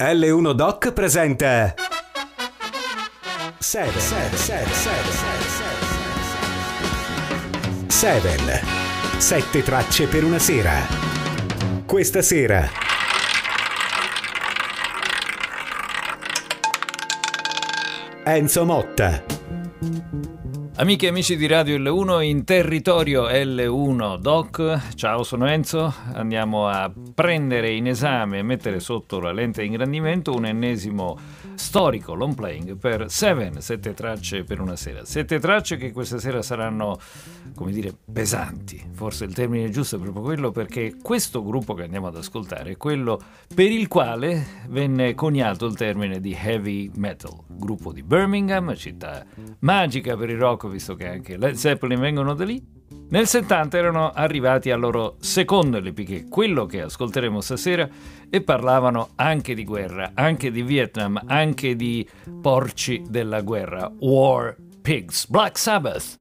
L1 Doc presenta Seven. Sette tracce per una sera. Questa sera Enzo Motta. Amiche e amici di Radio L1 in territorio L1 Doc, ciao, sono Enzo. Andiamo a prendere in esame e mettere sotto la lente di ingrandimento un ennesimo storico long playing per sette tracce per una sera. Sette tracce che questa sera saranno, come dire, pesanti. Forse il termine giusto è proprio quello, perché questo gruppo che andiamo ad ascoltare è quello per il quale venne coniato il termine di heavy metal. Gruppo di Birmingham, città magica per il rock, visto che anche Led Zeppelin vengono da lì. Nel 70 erano arrivati al loro secondo LP, che è quello che ascolteremo stasera, e parlavano anche di guerra, anche di Vietnam, anche di porci della guerra. War Pigs, Black Sabbath.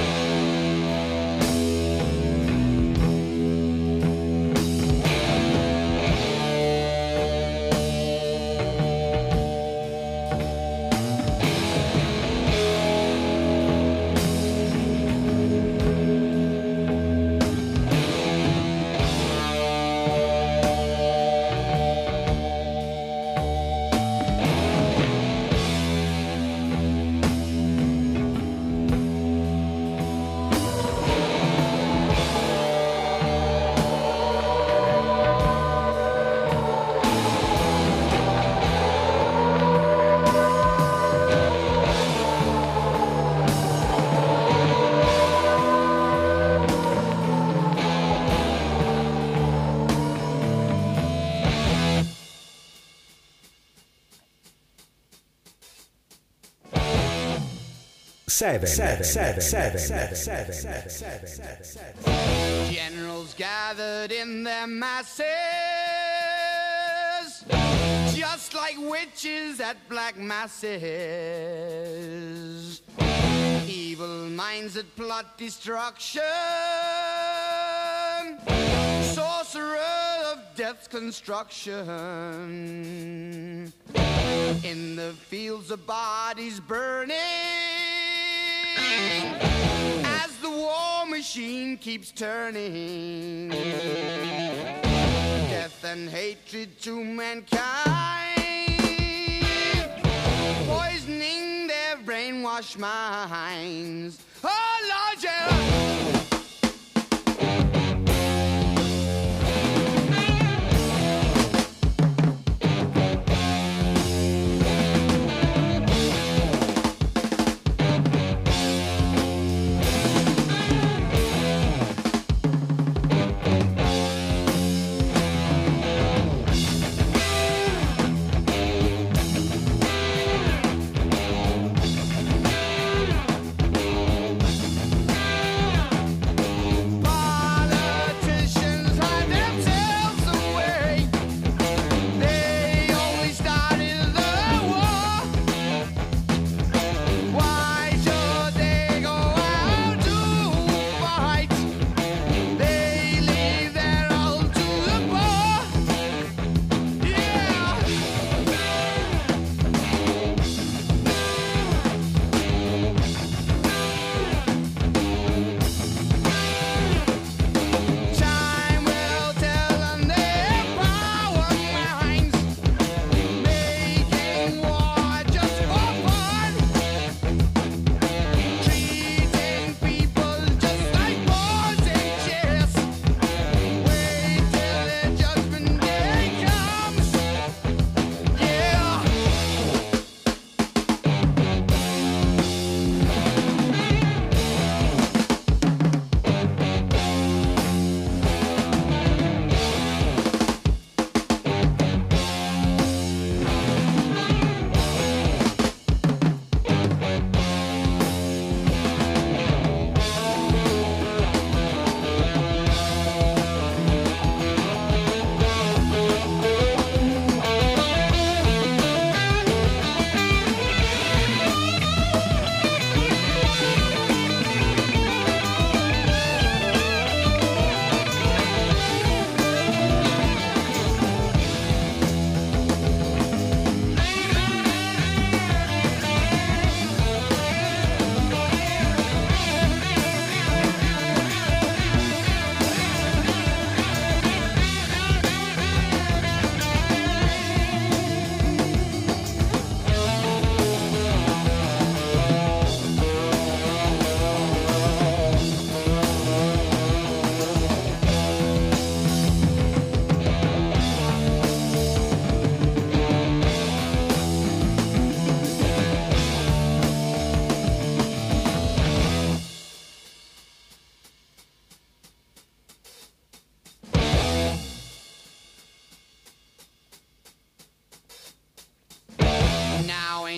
Seven. Generals gathered in their masses, just like witches at black masses. Evil minds that plot destruction, sorcerer of death's construction. In the fields of bodies burning, as the war machine keeps turning, death and hatred to mankind, poisoning their brainwashed minds. Oh Lord, yeah.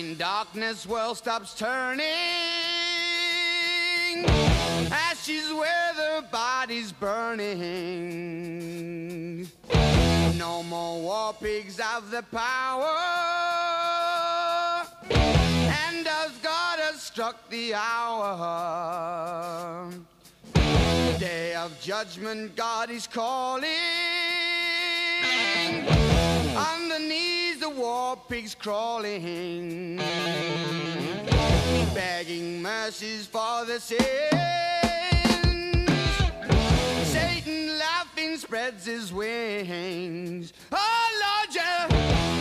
When darkness world stops turning, ashes where the body's burning. No more war pigs have the power, and as God has struck the hour, day of judgment God is calling. On the knees the war pigs crawling, begging mercies for the sins. Satan laughing spreads his wings. Oh Lord, yeah.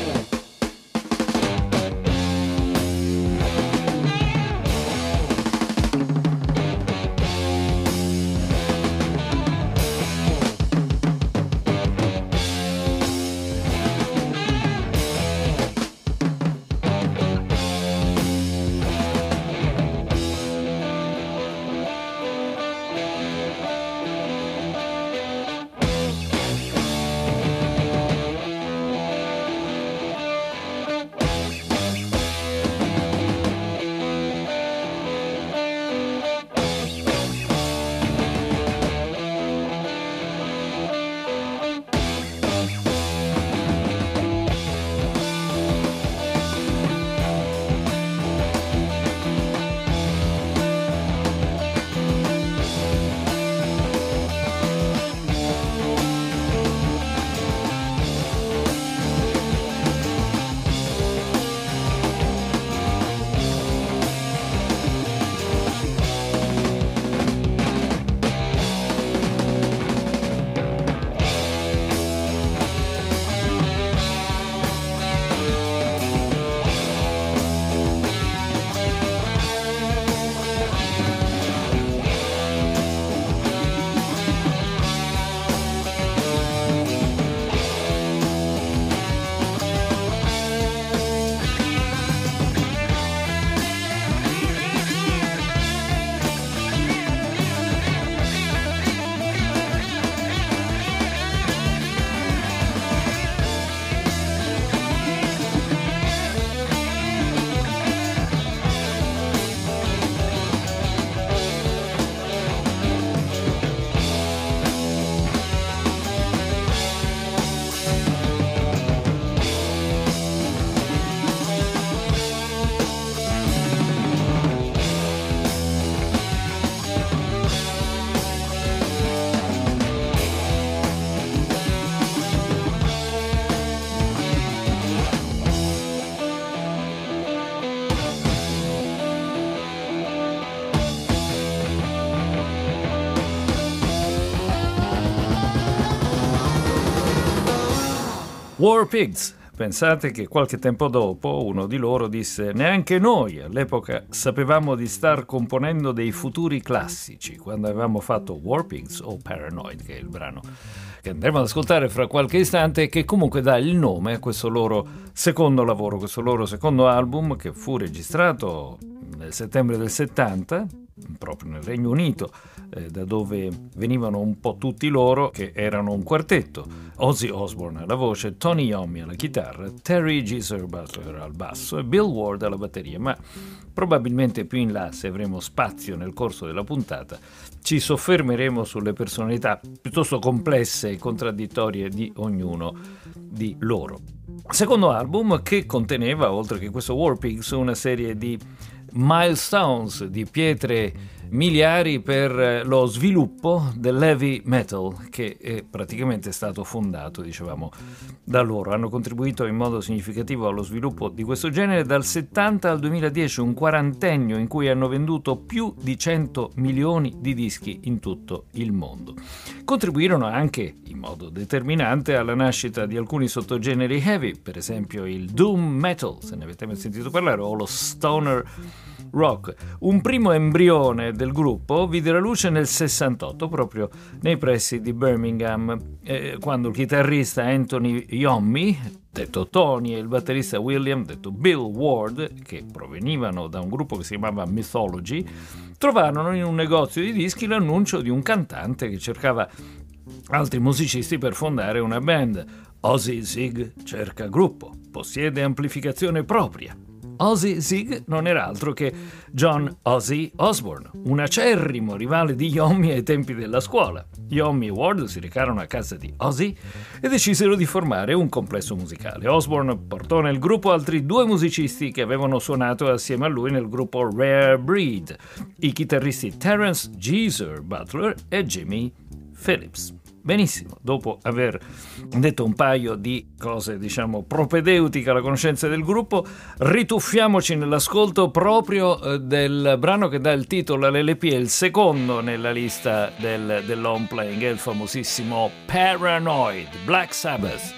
War Pigs. Pensate che qualche tempo dopo uno di loro disse: neanche noi all'epoca sapevamo di star componendo dei futuri classici quando avevamo fatto War Pigs o Paranoid, che è il brano che andremo ad ascoltare fra qualche istante e che comunque dà il nome a questo loro secondo lavoro, questo loro secondo album che fu registrato nel settembre del 70 proprio nel Regno Unito, da dove venivano un po' tutti loro, che erano un quartetto: Ozzy Osbourne alla voce, Tony Iommi alla chitarra, Terry Geezer Butler al basso e Bill Ward alla batteria. Ma probabilmente più in là, se avremo spazio nel corso della puntata, ci soffermeremo sulle personalità piuttosto complesse e contraddittorie di ognuno di loro. Secondo album che conteneva, oltre che questo War Pigs, una serie di milestones, di pietre miliari per lo sviluppo dell'heavy metal, che è praticamente stato fondato, dicevamo, da loro. Hanno contribuito in modo significativo allo sviluppo di questo genere dal 70 al 2010, un quarantennio in cui hanno venduto più di 100 milioni di dischi in tutto il mondo. Contribuirono anche in modo determinante alla nascita di alcuni sottogeneri heavy, per esempio il doom metal, se ne avete mai sentito parlare, o lo stoner rock. Un primo embrione del gruppo vide la luce nel 68, proprio nei pressi di Birmingham, quando il chitarrista Anthony Iommi, detto Tony, e il batterista William, detto Bill Ward, che provenivano da un gruppo che si chiamava Mythology, trovarono in un negozio di dischi l'annuncio di un cantante che cercava altri musicisti per fondare una band. Ozzy Zig cerca gruppo, possiede amplificazione propria. Ozzy Zig non era altro che John Ozzy Osbourne, un acerrimo rivale di Iommi ai tempi della scuola. Iommi e Ward si recarono a casa di Ozzy e decisero di formare un complesso musicale. Osbourne portò nel gruppo altri 2 musicisti che avevano suonato assieme a lui nel gruppo Rare Breed, i chitarristi Terence Geezer Butler e Jimmy Phillips. Benissimo, dopo aver detto un paio di cose, diciamo, propedeutiche alla conoscenza del gruppo, rituffiamoci nell'ascolto proprio del brano che dà il titolo all'LP, è il secondo nella lista del long playing, è il famosissimo Paranoid, Black Sabbath.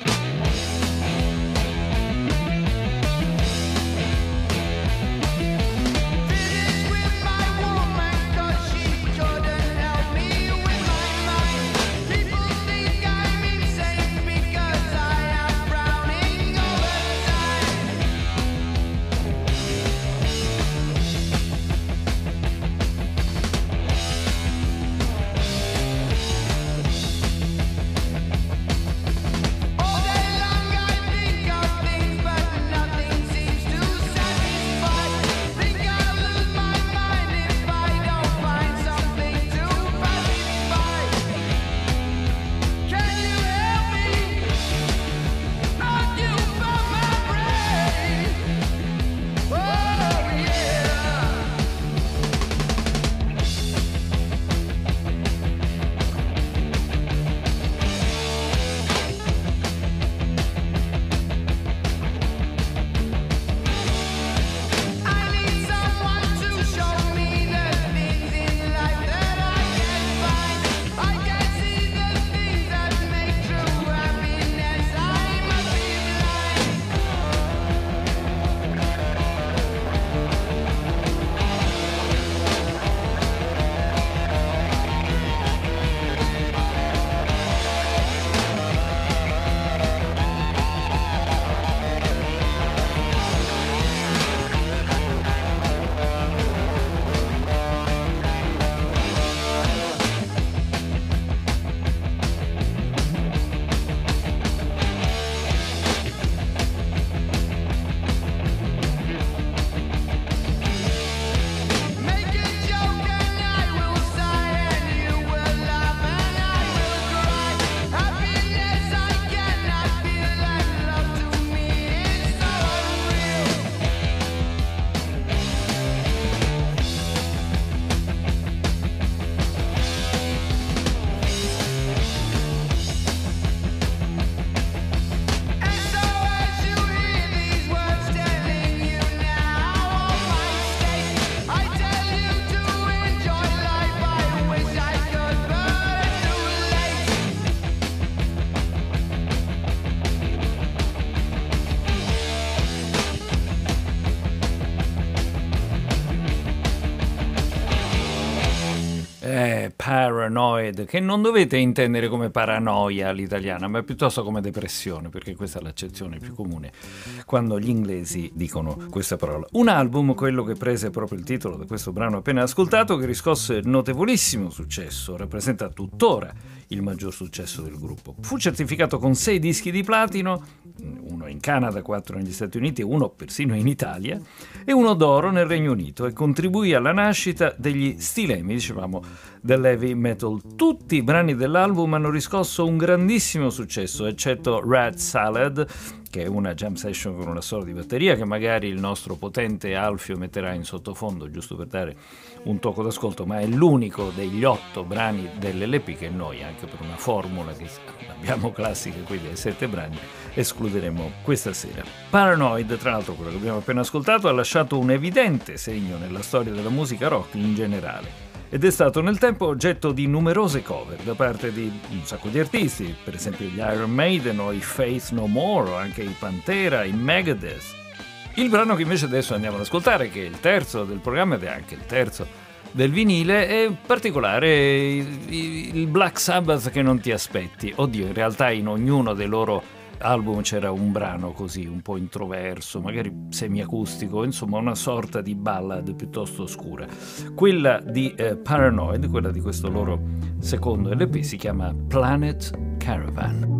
Paranoid, che non dovete intendere come paranoia all'italiana, ma piuttosto come depressione, perché questa è l'accezione più comune quando gli inglesi dicono questa parola. Un album, quello che prese proprio il titolo da questo brano appena ascoltato, che riscosse notevolissimo successo, rappresenta tuttora il maggior successo del gruppo. Fu certificato con 6 dischi di platino, uno in Canada, 4 negli Stati Uniti, uno persino in Italia, e uno d'oro nel Regno Unito, e contribuì alla nascita degli stilemi, dicevamo, dell'heavy metal. Tutti i brani dell'album hanno riscosso un grandissimo successo, eccetto Rat Salad, che è una jam session con una solo di batteria che magari il nostro potente Alfio metterà in sottofondo giusto per dare un tocco d'ascolto, ma è l'unico degli 8 brani dell'LP che noi, anche per una formula che abbiamo classica qui dei 7 brani, escluderemo questa sera. Paranoid, tra l'altro quello che abbiamo appena ascoltato, ha lasciato un evidente segno nella storia della musica rock in generale ed è stato nel tempo oggetto di numerose cover da parte di un sacco di artisti, per esempio gli Iron Maiden o i Faith No More o anche i Pantera, i Megadeth. Il brano che invece adesso andiamo ad ascoltare, che è il terzo del programma ed è anche il terzo del vinile, è particolare, il Black Sabbath che non ti aspetti. Oddio, in realtà in ognuno dei loro album c'era un brano così un po' introverso, magari semiacustico, insomma una sorta di ballad piuttosto oscura. Quella di Paranoid, quella di questo loro secondo LP, si chiama Planet Caravan.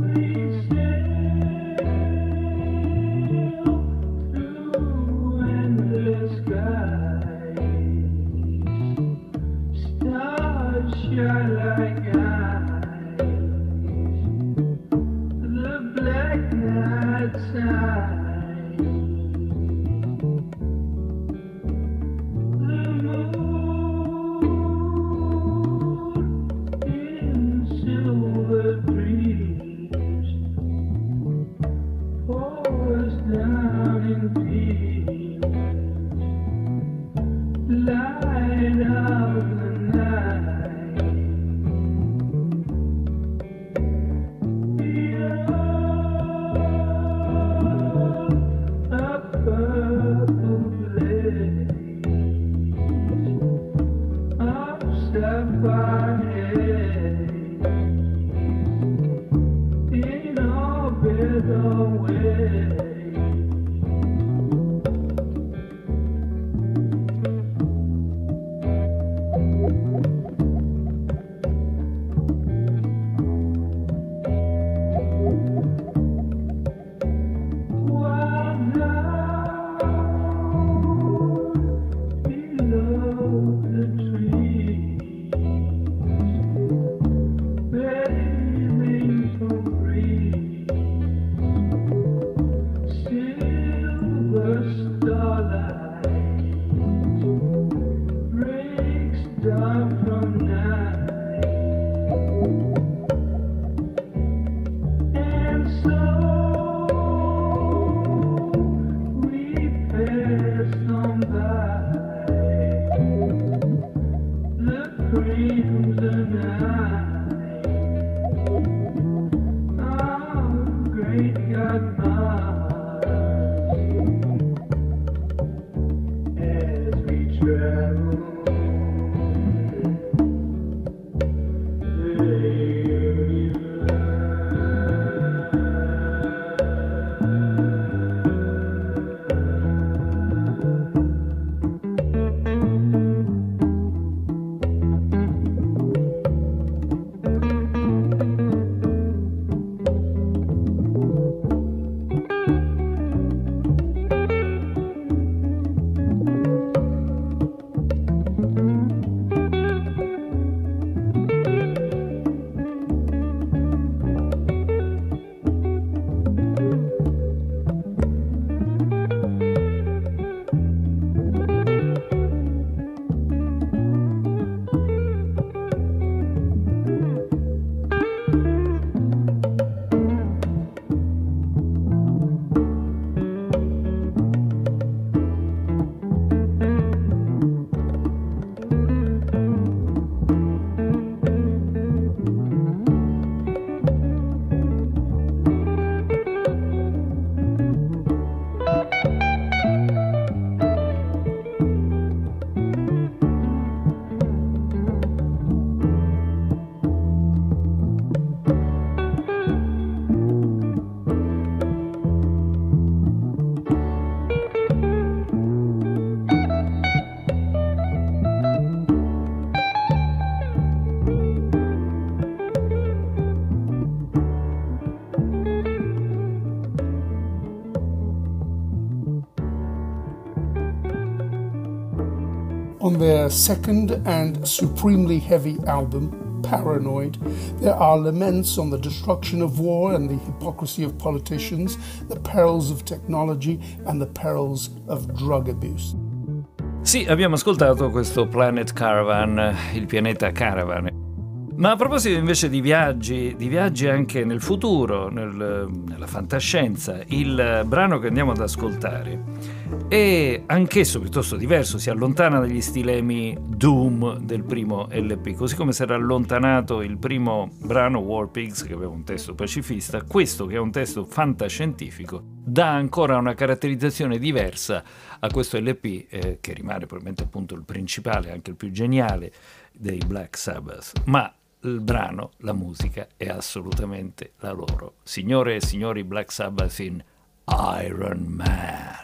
On their second and supremely heavy album, Paranoid, there are laments on the destruction of war and the hypocrisy of politicians, the perils of technology and the perils of drug abuse. Sì, abbiamo ascoltato questo Planet Caravan, il pianeta Caravan. Ma a proposito invece di viaggi anche nel futuro, nella fantascienza, il brano che andiamo ad ascoltare è anch'esso piuttosto diverso, si allontana dagli stilemi Doom del primo LP, così come si era allontanato il primo brano War Pigs, che aveva un testo pacifista. Questo, che è un testo fantascientifico, dà ancora una caratterizzazione diversa a questo LP, che rimane probabilmente appunto il principale, anche il più geniale dei Black Sabbath, ma il brano, la musica è assolutamente la loro. Signore e signori, Black Sabbath in Iron Man.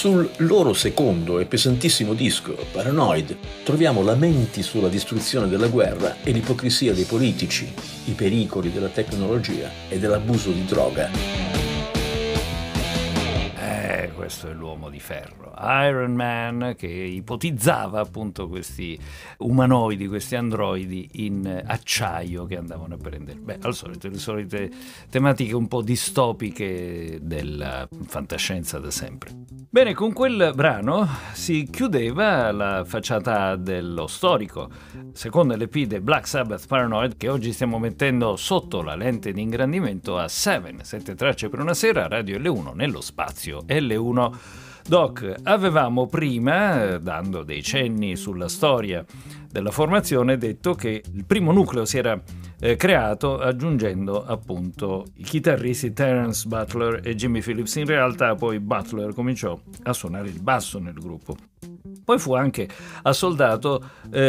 Sul loro secondo e pesantissimo disco, Paranoid, troviamo lamenti sulla distruzione della guerra e l'ipocrisia dei politici, i pericoli della tecnologia e dell'abuso di droga. Questo è l'uomo di ferro, Iron Man, che ipotizzava appunto questi umanoidi, questi androidi in acciaio che andavano a prendere, al solito, le solite tematiche un po' distopiche della fantascienza da sempre. Bene, con quel brano si chiudeva la facciata dello storico secondo LP The Black Sabbath Paranoid, che oggi stiamo mettendo sotto la lente di ingrandimento a 7 tracce per una sera, Radio L1 nello spazio L1 Doc. Avevamo prima, dando dei cenni sulla storia della formazione, detto che il primo nucleo si era creato aggiungendo appunto i chitarristi Terence Butler e Jimmy Phillips. In realtà poi Butler cominciò a suonare il basso nel gruppo. Poi fu anche assoldato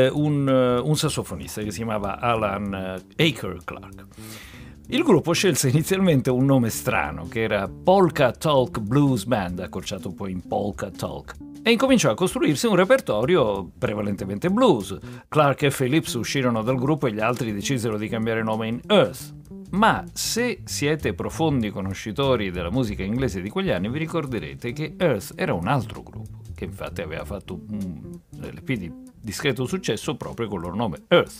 un sassofonista che si chiamava Alan Aker Clark. Il gruppo scelse inizialmente un nome strano, che era Polka Talk Blues Band, accorciato poi in Polka Talk, e incominciò a costruirsi un repertorio prevalentemente blues. Clark e Phillips uscirono dal gruppo e gli altri decisero di cambiare nome in Earth. Ma se siete profondi conoscitori della musica inglese di quegli anni, vi ricorderete che Earth era un altro gruppo, che infatti aveva fatto un LP di discreto successo proprio con il loro nome, Earth.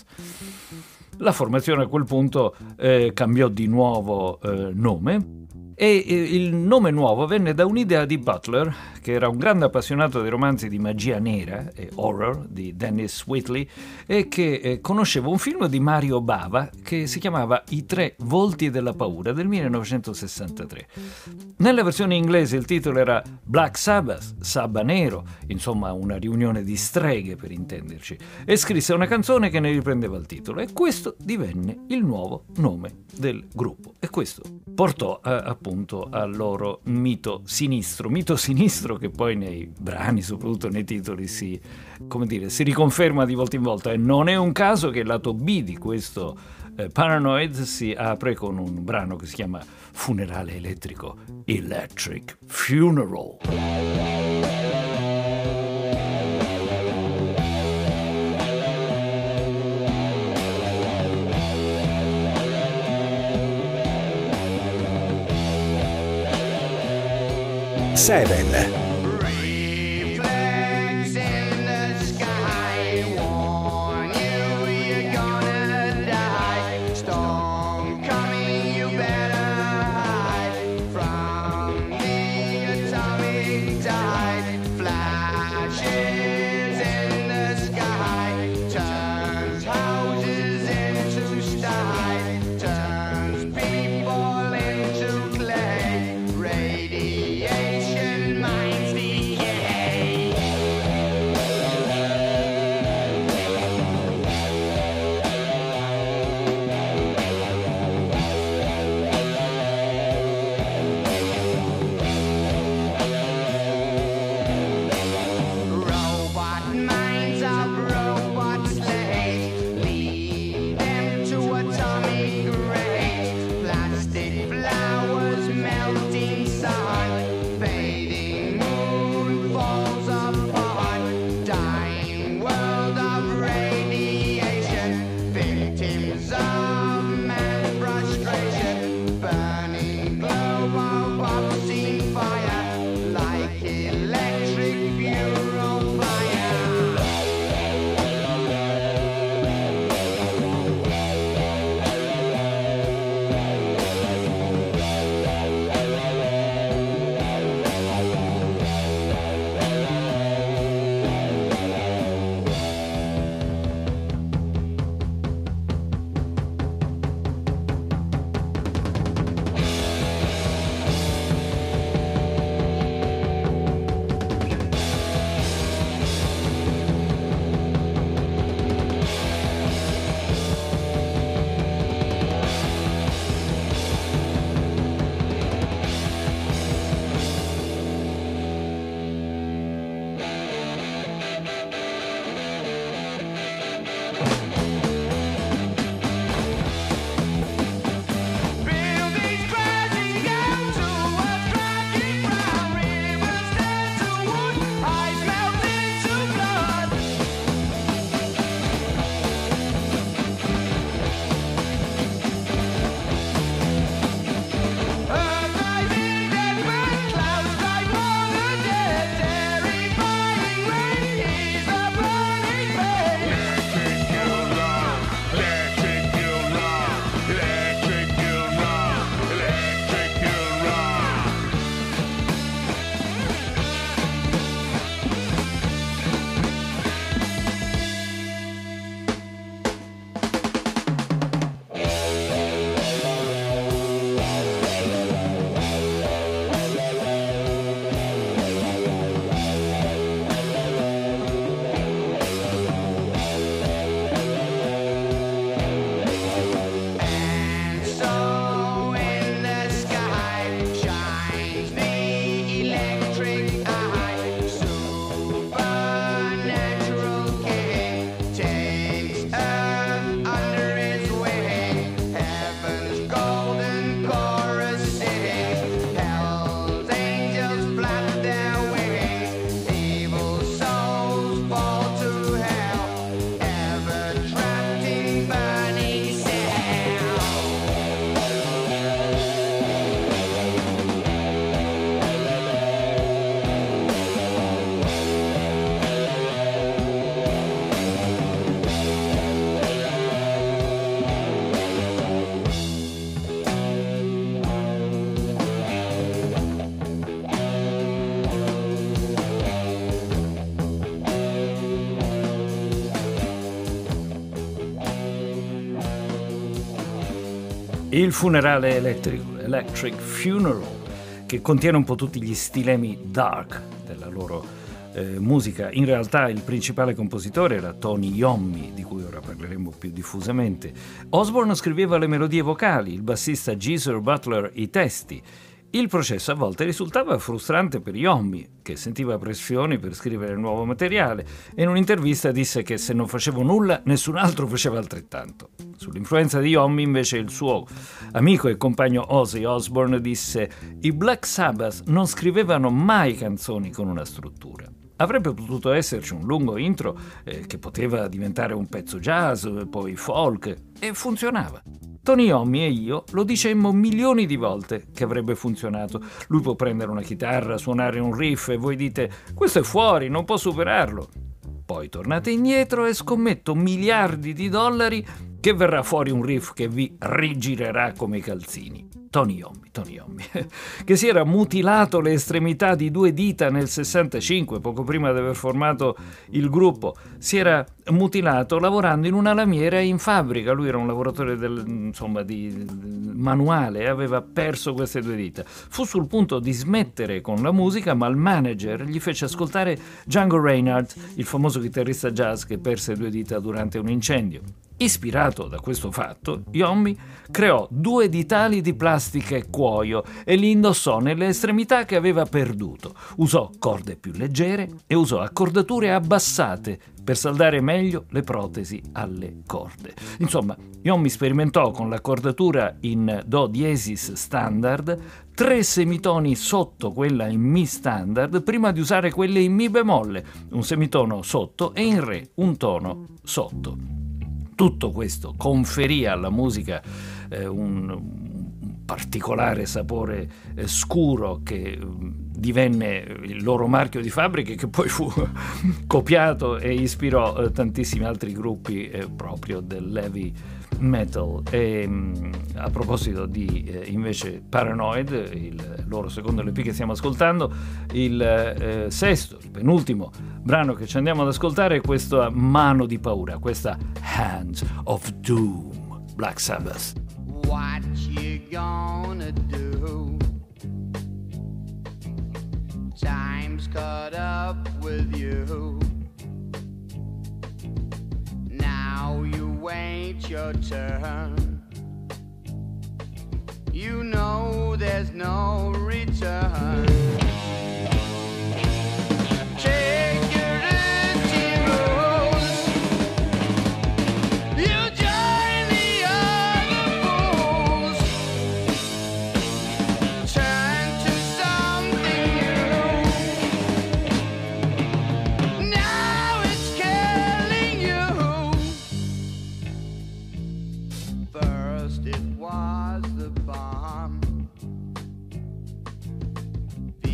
La formazione a quel punto cambiò di nuovo nome, e il nome nuovo venne da un'idea di Butler, che era un grande appassionato dei romanzi di magia nera e horror di Dennis Wheatley, e che conosceva un film di Mario Bava che si chiamava I tre volti della paura del 1963. Nella versione inglese il titolo era Black Sabbath, Sabba Nero, insomma una riunione di streghe per intenderci, e scrisse una canzone che ne riprendeva il titolo, e questo divenne il nuovo nome del gruppo, e questo portò appunto al loro mito sinistro che poi nei brani, soprattutto nei titoli, si riconferma di volta in volta, e non è un caso che il lato B di questo Paranoid si apre con un brano che si chiama Funerale elettrico, Electric Funeral. 7. Radiation minds Il funerale elettrico, Electric Funeral, che contiene un po' tutti gli stilemi dark della loro musica. In realtà il principale compositore era Tony Iommi, di cui ora parleremo più diffusamente. Osborne scriveva le melodie vocali, il bassista Geezer Butler i testi. Il processo a volte risultava frustrante per Iommi, che sentiva pressioni per scrivere nuovo materiale, e in un'intervista disse che se non facevo nulla, nessun altro faceva altrettanto. Sull'influenza di Iommi, invece, il suo amico e compagno Ozzy Osbourne disse: «I Black Sabbath non scrivevano mai canzoni con una struttura. Avrebbe potuto esserci un lungo intro che poteva diventare un pezzo jazz, poi folk, e funzionava. Tony Iommi e io lo dicemmo milioni di volte che avrebbe funzionato. Lui può prendere una chitarra, suonare un riff e voi dite: questo è fuori, non può superarlo. Poi tornate indietro e scommetto miliardi di dollari che verrà fuori un riff che vi rigirerà come i calzini». Tony Iommi, che si era mutilato le estremità di 2 dita nel 65, poco prima di aver formato il gruppo. Si era mutilato lavorando in una lamiera in fabbrica. Lui era un lavoratore di manuale e aveva perso queste 2 dita. Fu sul punto di smettere con la musica, ma il manager gli fece ascoltare Django Reinhardt, il famoso chitarrista jazz che perse 2 dita durante un incendio. Ispirato da questo fatto, Iommi creò 2 ditali di plastica e cuoio e li indossò nelle estremità che aveva perduto. Usò corde più leggere e usò accordature abbassate per saldare meglio le protesi alle corde. Insomma, Iommi sperimentò con l'accordatura in Do diesis standard 3 semitoni sotto quella in Mi standard prima di usare quelle in Mi bemolle, un semitono sotto, e in Re un tono sotto. Tutto questo conferì alla musica un particolare sapore scuro che divenne il loro marchio di fabbrica, che poi fu copiato e ispirò tantissimi altri gruppi proprio del heavy metal. E a proposito di invece Paranoid, il loro secondo LP che stiamo ascoltando, il sesto, il penultimo brano che ci andiamo ad ascoltare è questa Mano di paura, questa Hands of Doom, Black Sabbath. What you gonna do? Time's caught up with you. Now you wait your turn. You know there's no return. Take your empty rose. You join the other fools. Turn to something new. Now it's killing you. First it was the bomb.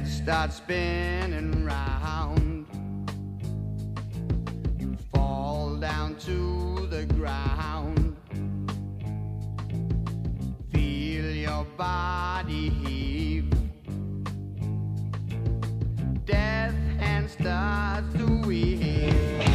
starts spinning round. You fall down to the ground. Feel your body heave. Death hand starts to weave.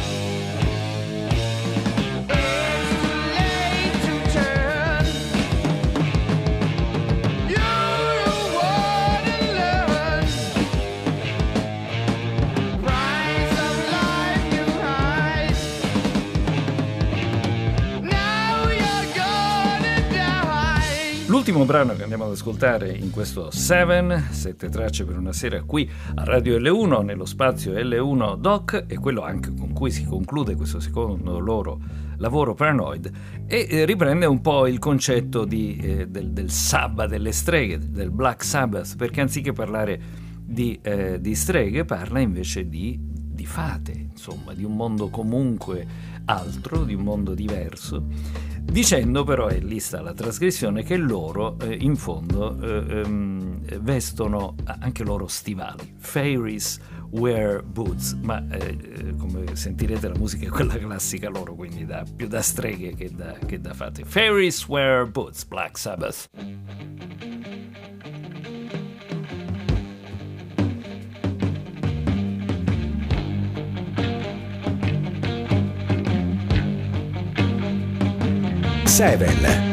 L'ultimo brano che andiamo ad ascoltare in questo 7 tracce per una sera qui a Radio L1 nello spazio L1 Doc, è quello anche con cui si conclude questo secondo loro lavoro Paranoid, e riprende un po' il concetto del Sabbath delle streghe, del Black Sabbath, perché anziché parlare di streghe parla invece di fate, insomma, di un mondo comunque altro, di un mondo diverso, dicendo però, e lì sta la trasgressione, che loro in fondo vestono anche loro stivali. Fairies wear boots, ma come sentirete la musica è quella classica loro, quindi più da streghe che da fate. Fairies wear boots, Black Sabbath. Seven.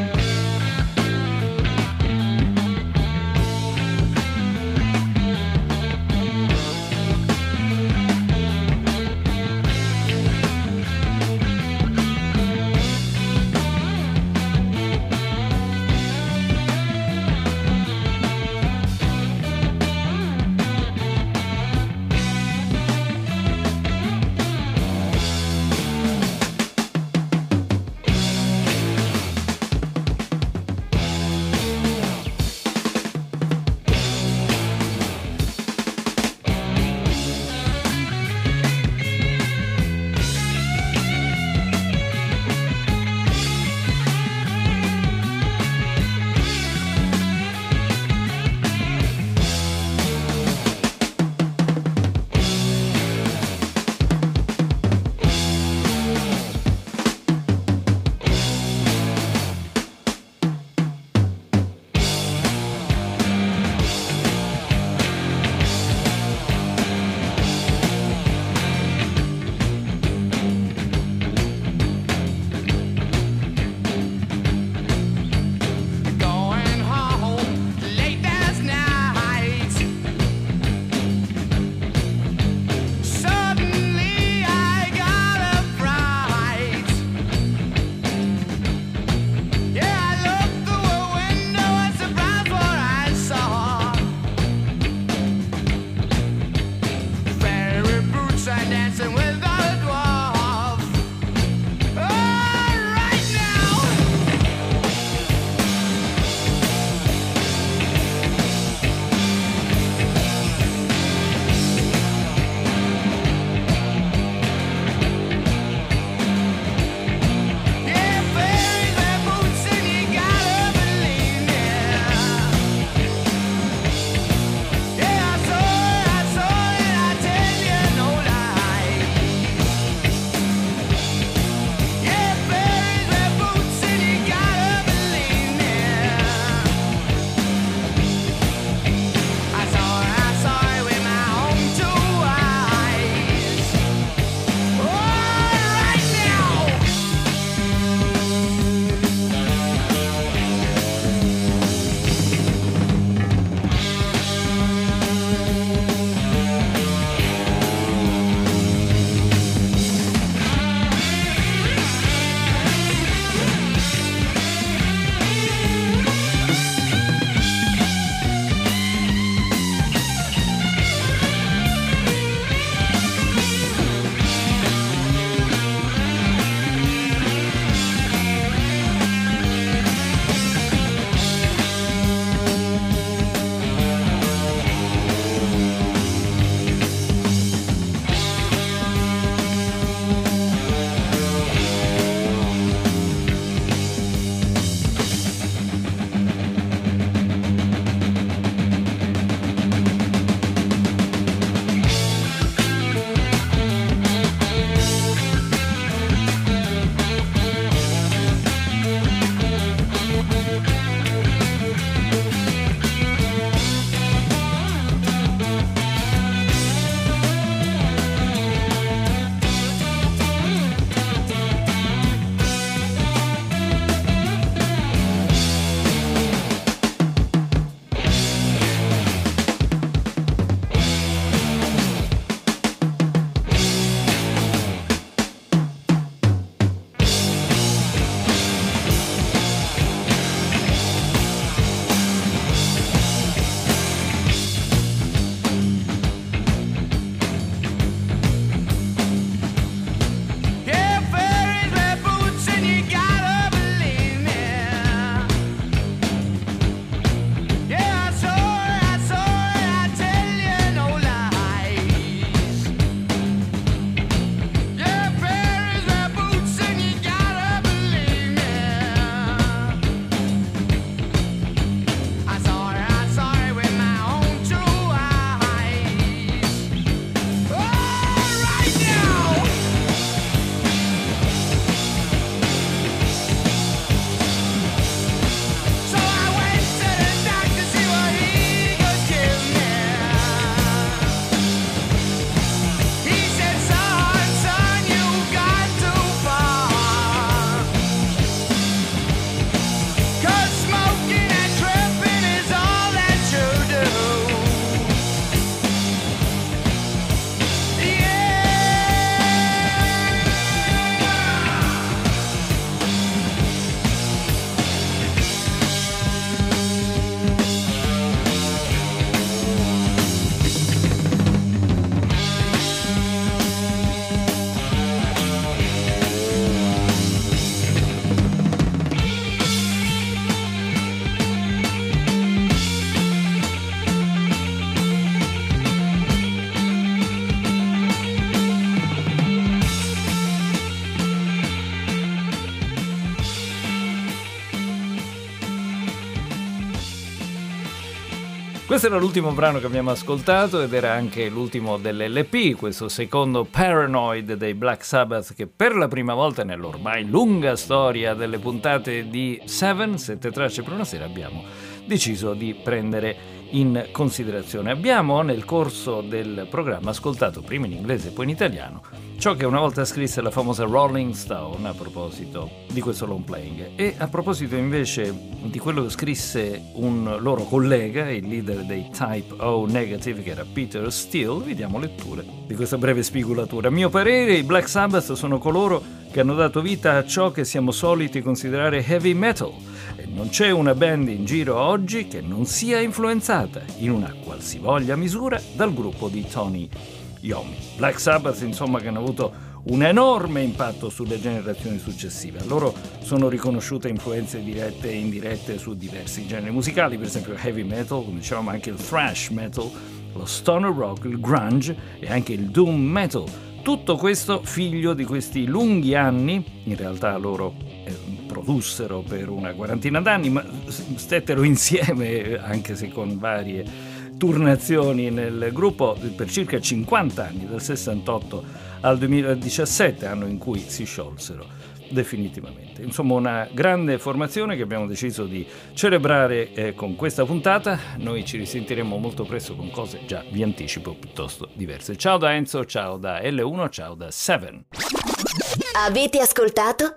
Questo era l'ultimo brano che abbiamo ascoltato ed era anche l'ultimo dell'LP, questo secondo Paranoid dei Black Sabbath, che per la prima volta nell'ormai lunga storia delle puntate di 7 tracce per una sera abbiamo deciso di prendere in considerazione. Abbiamo nel corso del programma ascoltato prima in inglese e poi in italiano ciò che una volta scrisse la famosa Rolling Stone a proposito di questo long playing, e a proposito invece di quello che scrisse un loro collega, il leader dei Type O Negative, che era Peter Steele, vi diamo lettura di questa breve spigolatura. A mio parere i Black Sabbath sono coloro che hanno dato vita a ciò che siamo soliti considerare heavy metal, e non c'è una band in giro oggi che non sia influenzata in una qualsivoglia misura dal gruppo di Tony Iommi. Black Sabbath, insomma, che hanno avuto un enorme impatto sulle generazioni successive. A loro sono riconosciute influenze dirette e indirette su diversi generi musicali, per esempio heavy metal, come dicevamo, anche il thrash metal, lo stoner rock, il grunge e anche il doom metal. Tutto questo figlio di questi lunghi anni, in realtà loro produssero per una quarantina d'anni, ma stettero insieme, anche se con varie turnazioni nel gruppo, per circa 50 anni, dal 68 al 2017, anno in cui si sciolsero definitivamente. Insomma, una grande formazione che abbiamo deciso di celebrare con questa puntata. Noi ci risentiremo molto presto con cose, già vi anticipo, piuttosto diverse. Ciao da Enzo, ciao da L1, ciao da 7. Avete ascoltato?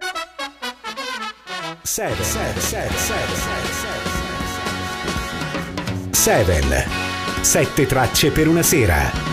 7 tracce per una sera.